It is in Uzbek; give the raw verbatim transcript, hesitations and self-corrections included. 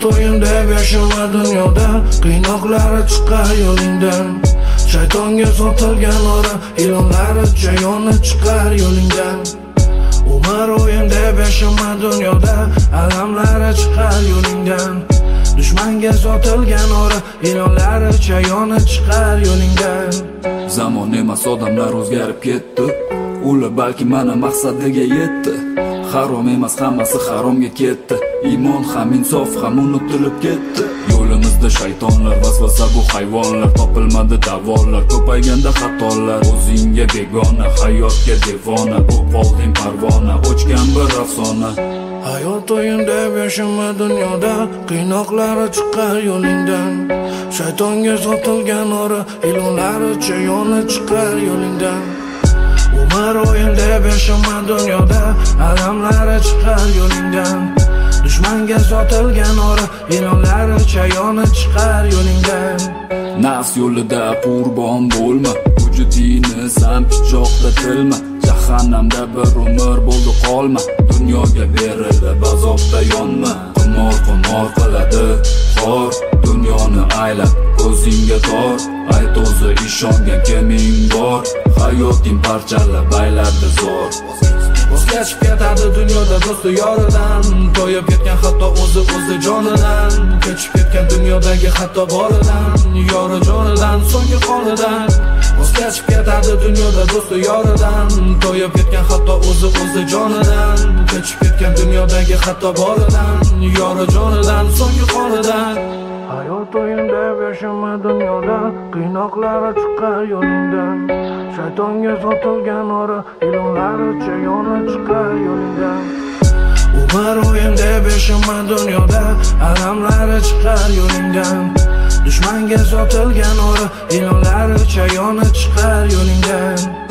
o'yin deb yashama dunyoda, qiynoqlari chiqar yo'lingdan. Shaytonga sotilgan ora, ilonlaricha yonib chiqar yo'lingdan. Umar o'yin deb yashama dunyoda, alamlari chiqar yo'lingdan. Dushmanga sotilgan ora, ilonlaricha yonib chiqar yo'lingdan. Zamon emas, odamlar o'zgarib ketdi. Ular balki mana maqsadiga yetdi. Harom emas, hammasi haromga ketdi. Iymon ham, insof ham unutilib ketdi. Yo'limizda shaytonlar, vasvasa bu hayvonlar. Topilmadi davolar, ko'payganda xatolar. O'zingga begona, hayotga devona. Bo'p qolding parvona, o'chgan bir afsona. Hayot o'yin deb yashama dunyoda, qiynoqlari chiqar yo'lingdan. Shaytonga sotilgan ora, ilonlaricha yonib chiqar yo'lingdan. Umar o'yin deb yashama dunyoda, alamlari chiqar yo'lingdan. Dushmanga sotilgan ora, ilonlaricha yonib chiqar yo'lingdan. Nafs yo'lida qurbon bo'lma, vujudingni san pichoqda tilma. Jahannamda bir umr bo'ldi qolma, dunyoga berilib azobda yonma. Qimor qimor qiladi xor, dunyoni aylab ko'zingga tor. Ayt o'zi ishongan kiming bor, hayoting parchalab ayladi zo'r. Voz kechib ketadi dunyoda do'sti yoridan, to'yib ketgan hatto o'zi o'zi jonidan. Kechib ketgan dunyodagi hatto boridan, yori jonidan, so'nggi qonidan. Voz kechib ketadi dunyoda do'sti yoridan, to'yib ketgan hatto o'zi o'zi jonidan. Kechib ketgan dunyodagi hatto boridan, yori jonidan, so'nggi qonidan. Hayot o'yin deb yashama dunyoda, qiynoqlari chiqar yo'lingdan. Shaytonga sotilgan ora, ilonlaricha yonib chiqar yo'lingdan. Umar o'yin deb yashama dunyoda, alamlari chiqar yo'lingdan. Dushmanga sotilgan ora, ilonlaricha yonib chiqar yo'lingdan.